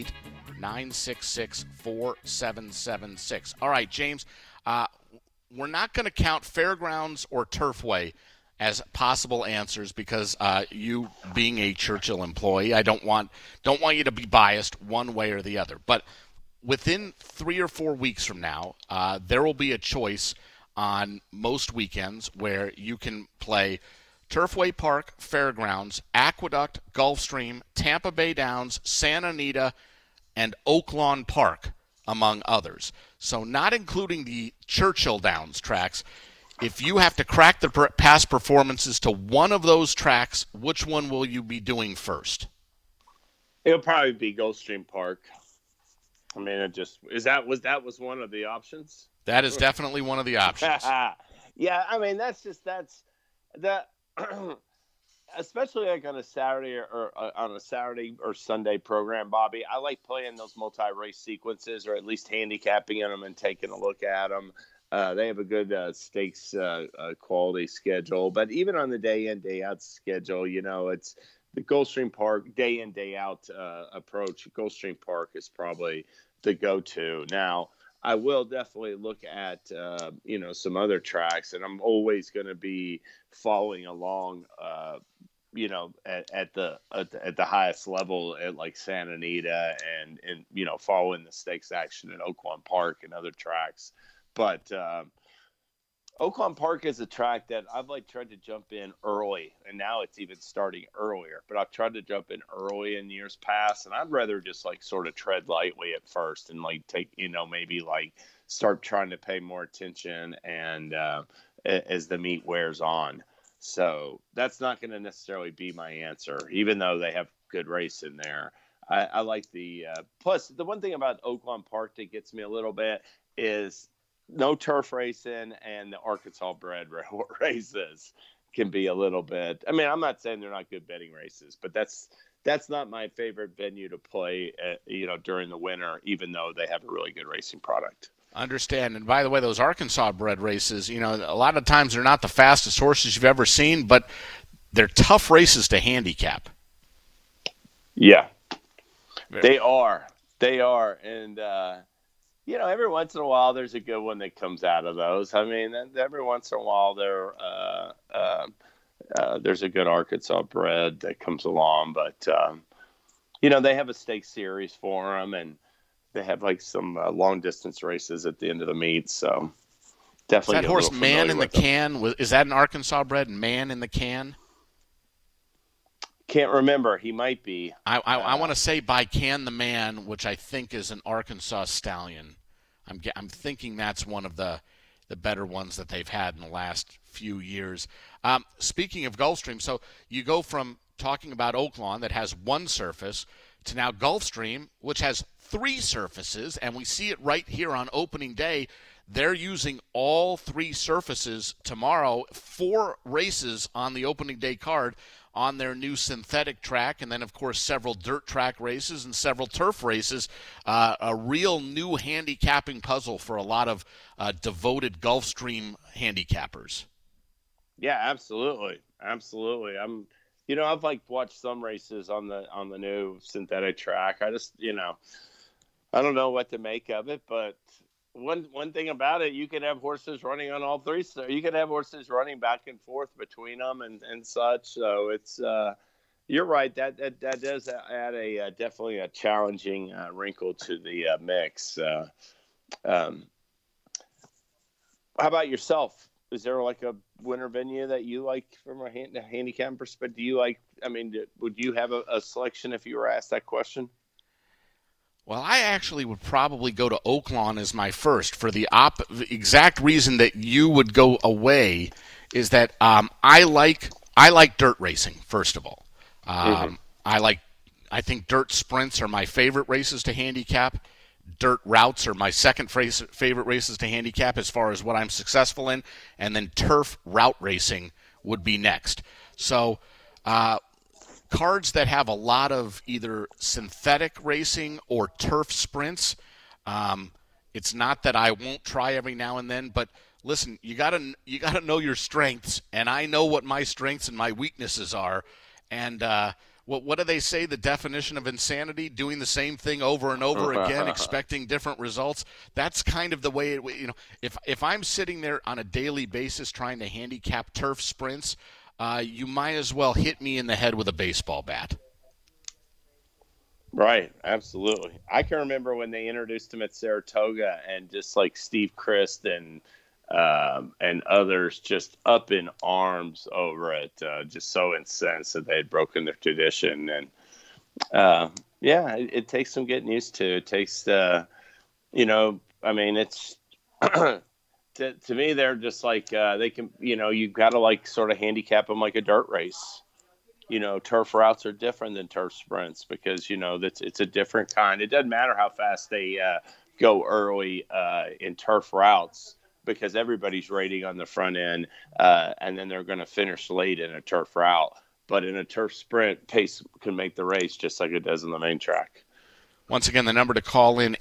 S2: 888-966-4776. All right, James. We're not going to count Fairgrounds or Turfway as possible answers because you being a Churchill employee, I don't want you to be biased one way or the other. But within 3 or 4 weeks from now, there will be a choice on most weekends where you can play Turfway Park, Fairgrounds, Aqueduct, Gulfstream, Tampa Bay Downs, Santa Anita, and Oaklawn Park, among others. So not including the Churchill Downs tracks. If you have to crack the past performances to one of those tracks, which one will you be doing first?
S3: It'll probably be Gulfstream Park. I mean, was one of the options.
S2: That is definitely one of the options.
S3: Yeah, I mean that's that. Especially like on a Saturday or Sunday program, Bobby. I like playing those multi-race sequences, or at least handicapping them and taking a look at them. They have a good stakes quality schedule, but even on the day in day out schedule, it's the Gulfstream Park day in day out approach. Gulfstream Park is probably the go-to. Now, I will definitely look at some other tracks, and I'm always going to be following along at the highest level at like Santa Anita and following the stakes action at Oaklawn Park and other tracks. But Oaklawn Park is a track that I've tried to jump in early, and now it's even starting earlier. But I've tried to jump in early in years past, and I'd rather just sort of tread lightly at first and take maybe start trying to pay more attention and as the meet wears on. So that's not going to necessarily be my answer, even though they have good race in there. I like the plus the one thing about Oaklawn Park that gets me a little bit is no turf racing, and the Arkansas bred races can be a little bit. I mean, I'm not saying they're not good betting races, but that's not my favorite venue to play, during the winter, even though they have a really good racing product.
S2: Understand. And by the way, those Arkansas bred races, a lot of times they're not the fastest horses you've ever seen, but they're tough races to handicap.
S3: Yeah, they are. And, every once in a while there's a good one that comes out of those. I mean, every once in a while there's a good Arkansas bred that comes along, but they have a stake series for them, and they have some long distance races at the end of the meet. So definitely.
S2: Is that horse Man in the Can? Is that an Arkansas bred, Man in the Can?
S3: Can't remember. He might be.
S2: I want to say By Can the Man, which I think is an Arkansas stallion. I'm thinking that's one of the better ones that they've had in the last few years. Speaking of Gulfstream, so you go from talking about Oaklawn that has one surface to now Gulfstream, which has 3 surfaces, and we see it right here on opening day. They're using all 3 surfaces tomorrow, 4 races on the opening day card on their new synthetic track, and then, of course, several dirt track races and several turf races. A real new handicapping puzzle for a lot of devoted Gulfstream handicappers.
S3: Yeah, absolutely. Absolutely. I've watched some races on the new synthetic track. I just, I don't know what to make of it, but one thing about it, you can have horses running on all 3. So you can have horses running back and forth between them and such. So it's you're right. That does add definitely a challenging wrinkle to the mix. How about yourself? Is there a winter venue that you like from a handicap perspective? Do you would you have a selection if you were asked that question?
S2: Well, I actually would probably go to Oaklawn as my first for the exact reason that you would go away is that I like dirt racing, first of all. I think dirt sprints are my favorite races to handicap. Dirt routes are my second favorite races to handicap as far as what I'm successful in, and then turf route racing would be next. So cards that have a lot of either synthetic racing or turf sprints, it's not that I won't try every now and then, but listen, you gotta know your strengths, and I know what my strengths and my weaknesses are, and what do they say? The definition of insanity: doing the same thing over and over again, expecting different results. That's kind of the way if I'm sitting there on a daily basis trying to handicap turf sprints, you might as well hit me in the head with a baseball bat.
S3: Right, absolutely. I can remember when they introduced him at Saratoga, and just Steve Christ and others just up in arms over it, just so incensed that they had broken their tradition. And it takes some getting used to. It takes it's to me, they're just they can, you've got to sort of handicap them like a dirt race. Turf routes are different than turf sprints because, it's a different kind. It doesn't matter how fast they go early in turf routes, because everybody's rating on the front end, and then they're going to finish late in a turf route. But in a turf sprint, pace can make the race just like it does on the main track.
S2: Once again, the number to call in,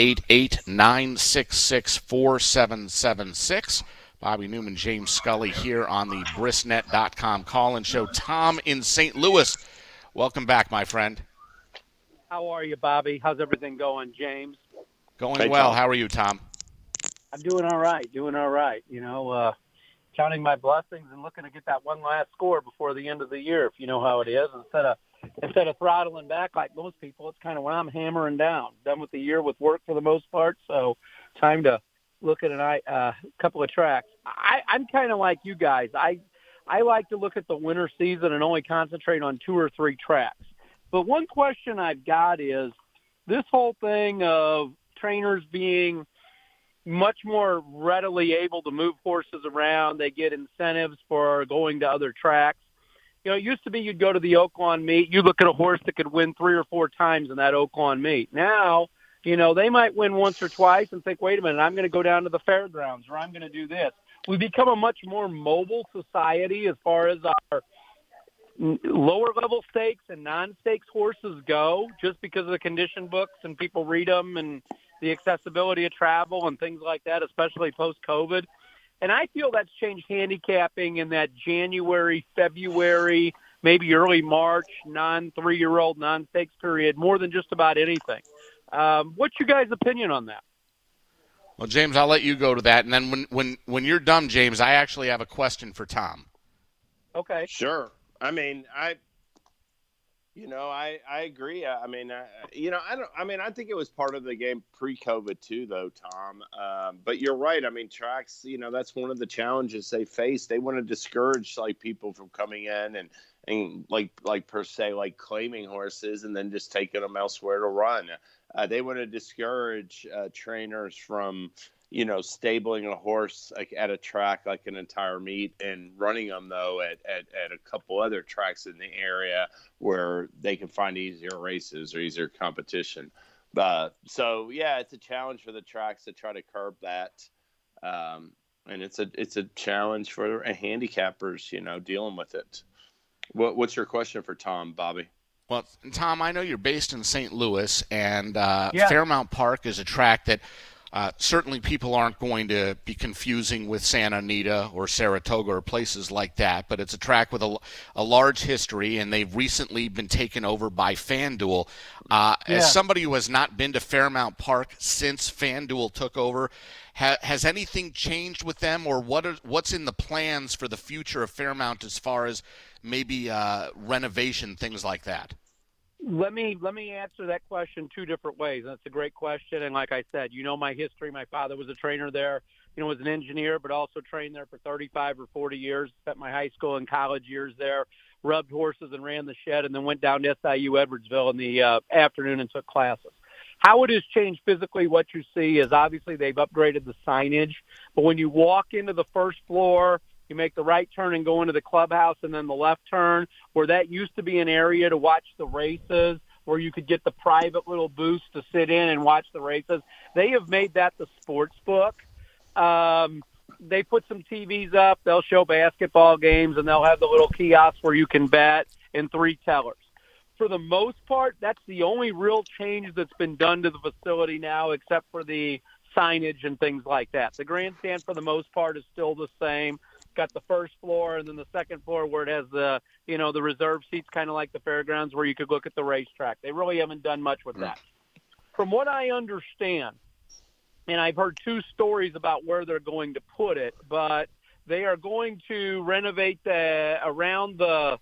S2: 888-966-4776. Bobby Newman, James Scully here on the Brisnet.com call-in show. Tom in St. Louis, welcome back, my friend.
S18: How are you, Bobby? How's everything going, James?
S2: Going well. Tom. How are you, Tom?
S18: I'm doing all right. Counting my blessings and looking to get that one last score before the end of the year, if you know how it is. Instead of throttling back like most people, it's kind of when I'm hammering down. Done with the year with work for the most part, so time to look at a couple of tracks. I'm kind of like you guys. I like to look at the winter season and only concentrate on 2 or 3 tracks. But one question I've got is this whole thing of trainers being much more readily able to move horses around. They get incentives for going to other tracks. It used to be you'd go to the Oaklawn meet, you look at a horse that could win 3 or 4 times in that Oaklawn meet. Now, they might win once or twice and think, wait a minute, I'm going to go down to the fairgrounds, or I'm going to do this. We've become a much more mobile society as far as our lower-level stakes and non-stakes horses go, just because of the condition books and people read them and the accessibility of travel and things like that, especially post-COVID. And I feel that's changed handicapping in that January, February, maybe early March, non-3-year-old, non-stakes period, more than just about anything. What's your guys' opinion on that?
S2: Well, James, I'll let you go to that. And then when you're done, James, I actually have a question for Tom.
S18: Okay.
S3: Sure. I agree. I think it was part of the game pre-COVID too, though, Tom. But you're right. Tracks, that's one of the challenges they face. They want to discourage people from coming in and per se, claiming horses and then just taking them elsewhere to run. They want to discourage trainers from, stabling a horse like at a track like an entire meet and running them though at a couple other tracks in the area where they can find easier races or easier competition. So yeah, it's a challenge for the tracks to try to curb that. And it's a challenge for handicappers, dealing with it. What's your question for Tom, Bobby?
S2: Well, Tom, I know you're based in St. Louis, and
S18: Yeah.
S2: Fairmount Park is a track that certainly people aren't going to be confusing with Santa Anita or Saratoga or places like that, but it's a track with a large history, and they've recently been taken over by FanDuel. As somebody who has not been to Fairmount Park since FanDuel took over, has anything changed with them, or what's in the plans for the future of Fairmount as far as maybe renovation, things like that?
S18: Let me answer that question two different ways. That's a great question. And like I said, my history. My father was a trainer there, was an engineer, but also trained there for 35 or 40 years. Spent my high school and college years there, rubbed horses and ran the shed, and then went down to SIU Edwardsville in the afternoon and took classes. How it has changed physically, what you see is obviously they've upgraded the signage. But when you walk into the first floor, you make the right turn and go into the clubhouse, and then the left turn, where that used to be an area to watch the races, where you could get the private little booths to sit in and watch the races. They have made that the sports book. They put some TVs up. They'll show basketball games, and they'll have the little kiosks where you can bet and 3 tellers. For the most part, that's the only real change that's been done to the facility now, except for the signage and things like that. The grandstand, for the most part, is still the same. Got the first floor and then the second floor where it has the reserve seats, kind of like the fairgrounds, where you could look at the racetrack. They really haven't done much with that. From what I understand, and I've heard 2 stories about where they're going to put it, but they are going to renovate around the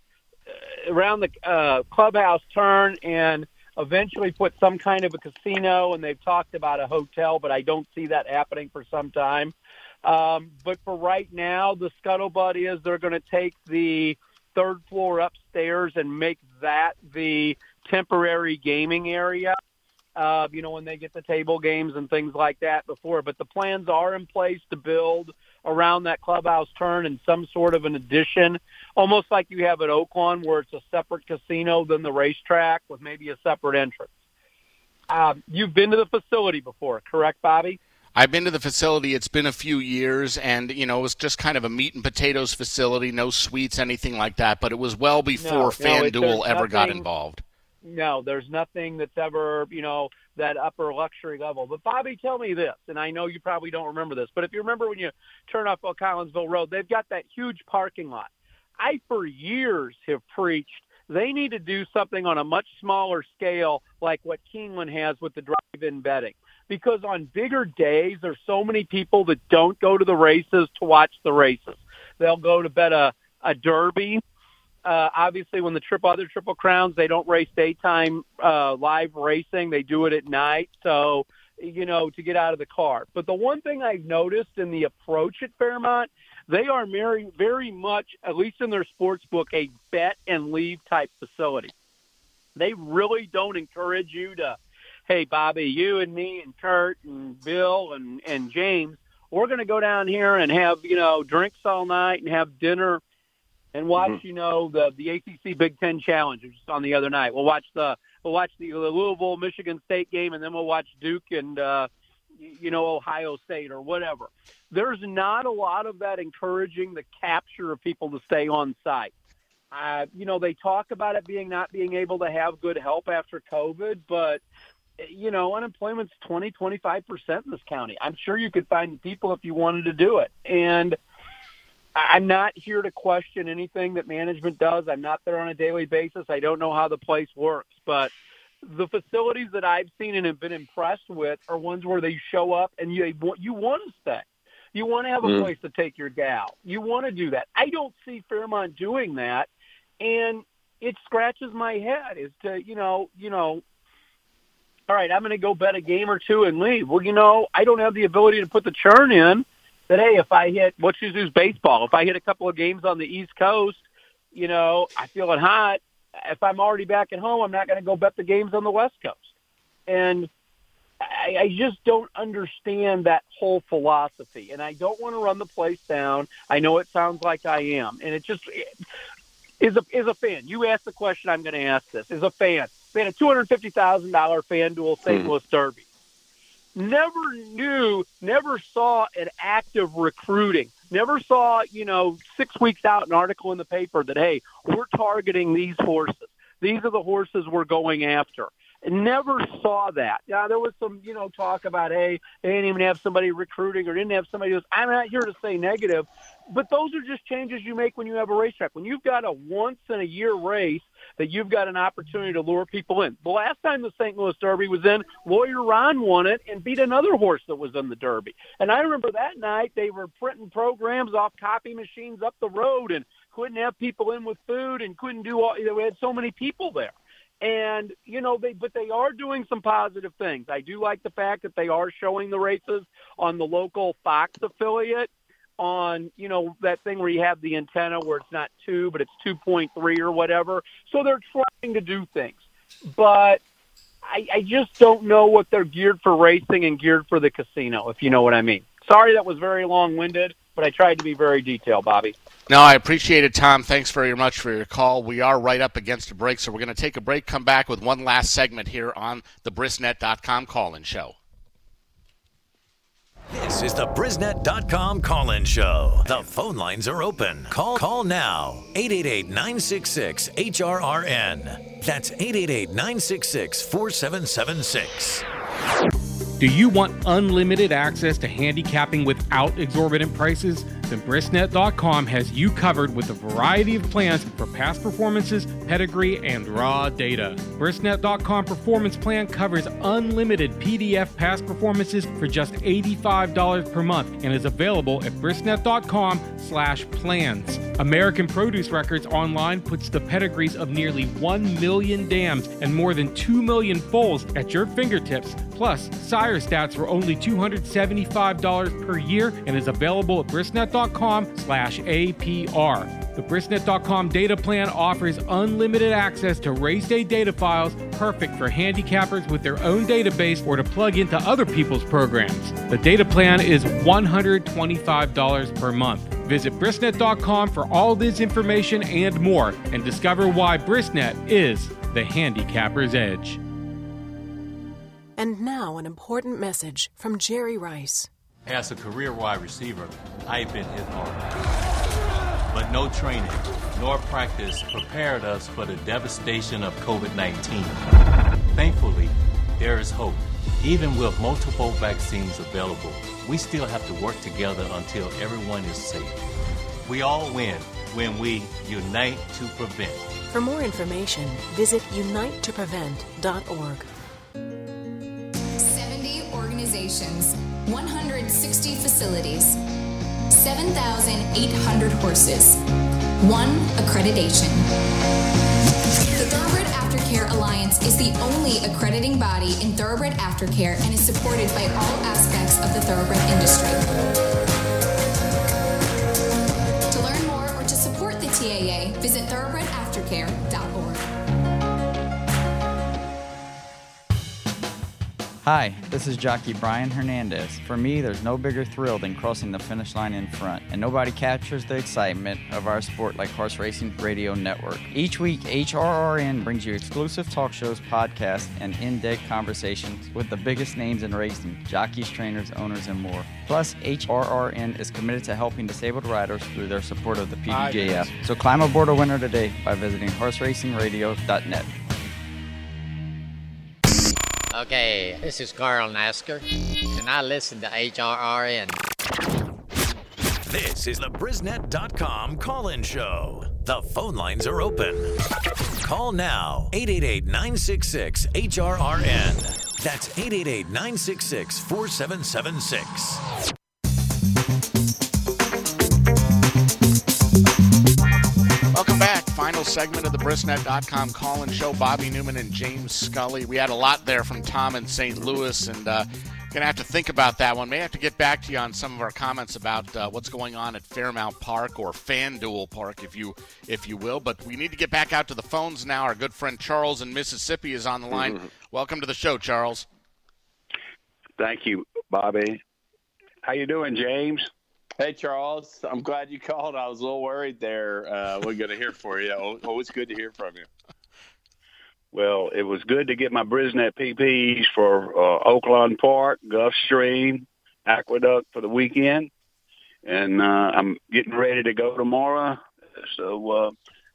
S18: clubhouse turn and eventually put some kind of a casino, and they've talked about a hotel, but I don't see that happening for some time. But for right now, the scuttlebutt is they're going to take the 3rd floor upstairs and make that the temporary gaming area, when they get the table games and things like that before. But the plans are in place to build around that clubhouse turn and some sort of an addition, almost like you have at Oaklawn, where it's a separate casino than the racetrack with maybe a separate entrance. You've been to the facility before, correct, Bobby?
S2: I've been to the facility. It's been a few years, and, it was just kind of a meat and potatoes facility, no suites, anything like that. But it was well before FanDuel ever got involved.
S18: No, there's nothing that's ever, that upper luxury level. But, Bobby, tell me this, and I know you probably don't remember this, but if you remember when you turn off Collinsville Road, they've got that huge parking lot. I, for years, have preached they need to do something on a much smaller scale like what Keeneland has with the drive-in betting. Because on bigger days, there's so many people that don't go to the races to watch the races. They'll go to bet a derby. Obviously, when the other Triple Crowns, they don't race daytime live racing. They do it at night, so, to get out of the car. But the one thing I've noticed in the approach at Fairmount, they are very, very much, at least in their sports book, a bet and leave type facility. They really don't encourage you to, hey, Bobby, you and me and Kurt and Bill and James, we're going to go down here and have, drinks all night and have dinner and watch, the ACC Big Ten Challenge, which was on the other night. We'll watch the Louisville Michigan State game, and then we'll watch Duke and Ohio State or whatever. There's not a lot of that encouraging the capture of people to stay on site. They talk about it not being able to have good help after COVID, but unemployment's 20-25% in this county. I'm sure you could find people if you wanted to do it. And I'm not here to question anything that management does. I'm not there on a daily basis. I don't know how the place works. But the facilities that I've seen and have been impressed with are ones where they show up and you want to stay. You want to have a place to take your gal. You want to do that. I don't see Fairmont doing that. And it scratches my head as to, all right, I'm going to go bet a game or two and leave. Well, I don't have the ability to put the churn in that, hey, if I hit, let's just use baseball. If I hit a couple of games on the East Coast, I feel it hot. If I'm already back at home, I'm not going to go bet the games on the West Coast. And I just don't understand that whole philosophy, and I don't want to run the place down. I know it sounds like I am, and it just is a fan. You asked the question, I'm going to ask this. Is a fan. They had a $250,000 FanDuel St. Louis Derby. Never saw an act of recruiting. Never saw, 6 weeks out an article in the paper that, hey, we're targeting these horses. These are the horses we're going after. Never saw that. Now, there was some, talk about, hey, they didn't even have somebody recruiting or didn't have somebody who's, I'm not here to say negative, but those are just changes you make when you have a racetrack. When you've got a once-in-a-year race that you've got an opportunity to lure people in. The last time the St. Louis Derby was in, Lawyer Ron won it and beat another horse that was in the Derby. And I remember that night they were printing programs off copy machines up the road and couldn't have people in with food and couldn't do all – we had so many people there. And, they are doing some positive things. I do like the fact that they are showing the races on the local Fox affiliate on, that thing where you have the antenna where it's not 2, but it's 2.3 or whatever. So they're trying to do things. But I just don't know what they're geared for racing and geared for the casino, if you know what I mean. Sorry that was very long-winded, but I tried to be very detailed, Bobby.
S2: No, I appreciate it, Tom. Thanks very much for your call. We are right up against a break, so we're going to take a break, come back with one last segment here on the Brisnet.com call-in show.
S1: This is the Brisnet.com call-in show. The phone lines are open. Call now. 888-966-HRRN. That's 888-966-4776.
S5: Do you want unlimited access to handicapping without exorbitant prices? Then Brisnet.com has you covered with a variety of plans for past performances, pedigree, and raw data. Brisnet.com Performance Plan covers unlimited PDF past performances for just $85 per month and is available at Brisnet.com/plans. American Produce Records Online puts the pedigrees of nearly 1 million dams and more than 2 million foals at your fingertips, plus sire stats for only $275 per year and is available at Brisnet.com/APR. The Brisnet.com data plan offers unlimited access to race day data files, perfect for handicappers with their own database or to plug into other people's programs. The data plan is $125 per month. Visit Brisnet.com for all this information and more, and discover why Brisnet is the handicapper's edge.
S19: And now an important message from Jerry Rice.
S20: As a career wide receiver, I've been hit hard. But no training nor practice prepared us for the devastation of COVID-19. Thankfully, there is hope. Even with multiple vaccines available, we still have to work together until everyone is safe. We all win when we unite to prevent.
S19: For more information, visit unitetoprevent.org.
S21: 70 organizations, 160 facilities, 7,800 horses, 1 accreditation. The Thoroughbred Aftercare Alliance is the only accrediting body in thoroughbred aftercare and is supported by all aspects of the thoroughbred industry. To learn more or to support the TAA, visit thoroughbredaftercare.org.
S22: Hi, this is jockey Brian Hernandez. For me, there's no bigger thrill than crossing the finish line in front, and nobody captures the excitement of our sport like Horse Racing Radio Network. Each week, HRRN brings you exclusive talk shows, podcasts, and in-depth conversations with the biggest names in racing, jockeys, trainers, owners, and more. Plus, HRRN is committed to helping disabled riders through their support of the PBJF. So climb aboard a winner today by visiting horseracingradio.net.
S23: Okay, this is Carl Nasker, and I listen to HRRN.
S1: This is the Brisnet.com call-in show. The phone lines are open. Call now, 888-966-HRRN. That's 888-966-4776.
S2: Welcome back. Final segment of the Brisnet.com call-in show. Bobby Newman and James Scully. We had a lot there from Tom in St. Louis, and going to have to think about that one. May have to get back to you on some of our comments about what's going on at Fairmount Park or FanDuel Park, if you will. But we need to get back out to the phones now. Our good friend Charles in Mississippi is on the line. Welcome to the show, Charles.
S4: Thank you, Bobby. How you doing, James?
S3: Hey, Charles. I'm glad you called. I was a little worried there. We're going to hear for you. Always good to hear from you.
S4: Well, it was good to get my Brisnet PPs for Oaklawn Park, Gulf Stream, Aqueduct for the weekend. And I'm getting ready to go tomorrow. So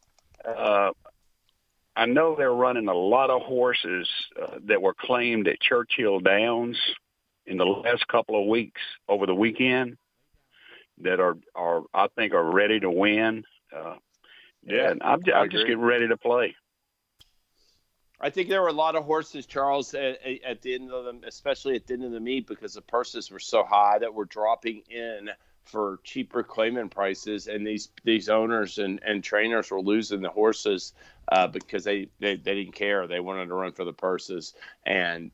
S4: I know they're running a lot of horses that were claimed at Churchill Downs in the last couple of weeks over the weekend that are I think are ready to win. And I'm just getting ready to play.
S3: I think there were a lot of horses, Charles, at the end of them, especially at the end of the meet, because the purses were so high that were dropping in for cheaper claimant prices, and these owners and trainers were losing the horses because they didn't care. They wanted to run for the purses, and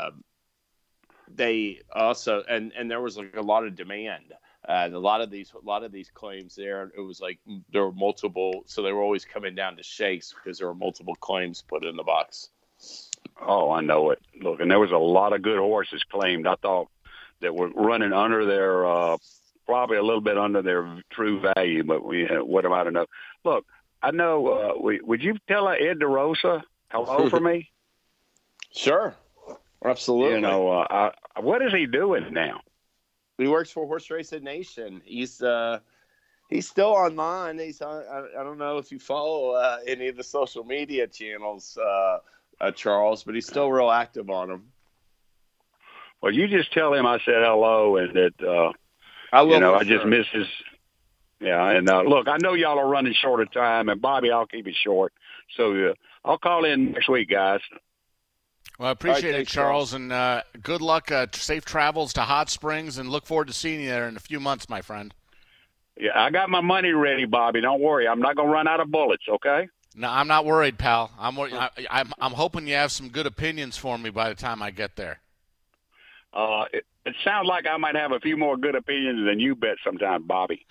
S3: they also and there was like a lot of demand. A lot of these claims there, it was like there were multiple, so they were always coming down to shakes because there were multiple claims put in the box.
S4: Oh, I know it. Look, and there was a lot of good horses claimed. I thought that were running under their probably a little bit under their true value, but what am I to know? Look, I know. Would you tell Ed DeRosa hello for me?
S3: Sure, absolutely.
S4: You know, what is he doing now?
S3: He works for Horse Racing Nation. He's still online. He's on, I don't know if you follow any of the social media channels, Charles, but he's still real active on them.
S4: Well, you just tell him I said hello and that
S3: I will.
S4: I just miss his. Yeah, and look, I know y'all are running short of time, and Bobby, I'll keep it short. So I'll call in next week, guys.
S2: Well, I appreciate it, Charles, and good luck, safe travels to Hot Springs, and look forward to seeing you there in a few months, my friend.
S4: Yeah, I got my money ready, Bobby. Don't worry. I'm not going to run out of bullets, okay?
S2: No, I'm not worried, pal. I'm hoping you have some good opinions for me by the time I get there.
S4: It sounds like I might have a few more good opinions than you bet sometime, Bobby.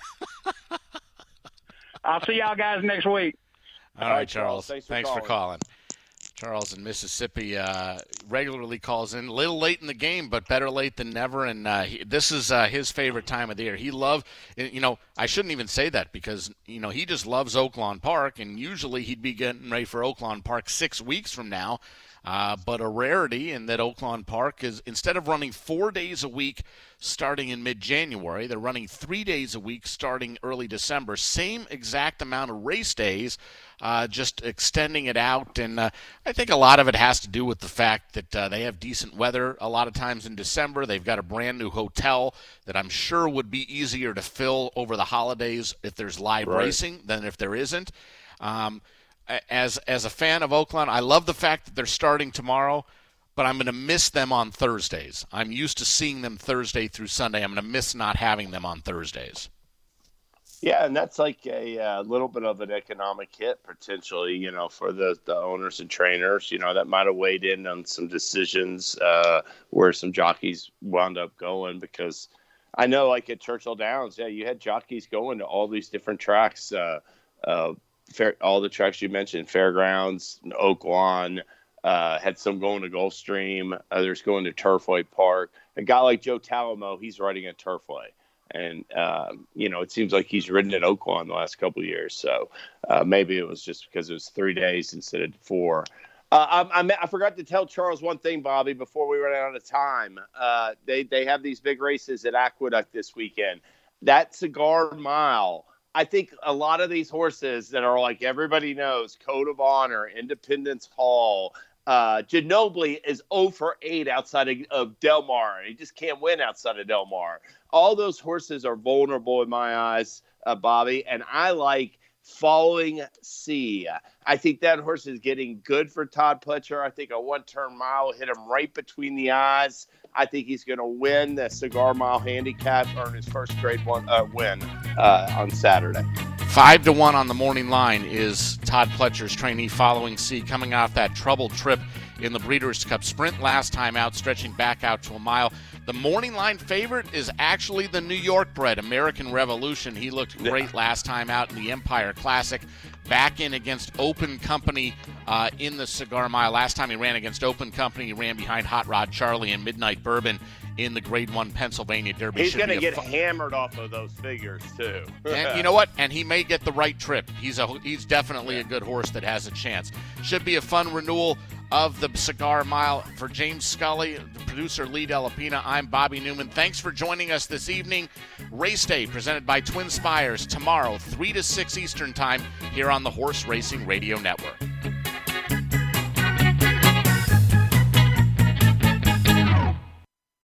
S4: I'll see y'all guys next week.
S2: All right, Charles. Thanks for calling. Charles in Mississippi regularly calls in. A little late in the game, but better late than never. And this is his favorite time of the year. He loves, I shouldn't even say that because, he just loves Oaklawn Park. And usually he'd be getting ready for Oaklawn Park 6 weeks from now. But a rarity in that Oaklawn Park is instead of running 4 days a week starting in mid-January, they're running 3 days a week starting early December. Same exact amount of race days, just extending it out. And I think a lot of it has to do with the fact that they have decent weather a lot of times in December. They've got a brand new hotel that I'm sure would be easier to fill over the holidays if there's live racing than if there isn't. As a fan of Oaklawn, I love the fact that they're starting tomorrow, but I'm going to miss them on Thursdays. I'm used to seeing them Thursday through Sunday. I'm going to miss not having them on Thursdays.
S3: Yeah, and that's like a little bit of an economic hit potentially, for the owners and trainers. That might have weighed in on some decisions where some jockeys wound up going because I know like at Churchill Downs, you had jockeys going to all these different tracks, all the tracks you mentioned, Fairgrounds, Oaklawn, had some going to Gulfstream, others going to Turfway Park. A guy like Joe Talamo, he's riding at Turfway. And, it seems like he's ridden at Oaklawn the last couple of years. So maybe it was just because it was 3 days instead of 4. I forgot to tell Charles one thing, Bobby, before we run out of time. They have these big races at Aqueduct this weekend. That Cigar Mile, I think a lot of these horses that are like everybody knows, Code of Honor, Independence Hall, Ginobili is 0 for 8 outside of Del Mar. He just can't win outside of Del Mar. All those horses are vulnerable in my eyes, Bobby, and I like Falling Sea. I think that horse is getting good for Todd Pletcher. I think a one-turn mile hit him right between the eyes. I think he's going to win the Cigar Mile Handicap, earn his first grade one win on Saturday.
S2: 5-1 on the morning line is Todd Pletcher's trainee Following Sea, coming off that troubled trip in the Breeders' Cup Sprint last time out, stretching back out to a mile. The morning line favorite is actually the New York bred American Revolution. He looked great last time out in the Empire Classic. Back in against Open Company in the Cigar Mile. Last time he ran against Open Company, he ran behind Hot Rod Charlie and Midnight Bourbon in the Grade 1 Pennsylvania Derby.
S3: He's going to get hammered off of those figures, too.
S2: And you know what? And he may get the right trip. He's definitely a good horse that has a chance. Should be a fun renewal of the Cigar Mile. For James Scully, the producer Lee Delapina, I'm Bobby Newman. Thanks for joining us this evening. Race Day presented by Twin Spires tomorrow, 3 to 6 Eastern Time here on the Horse Racing Radio Network.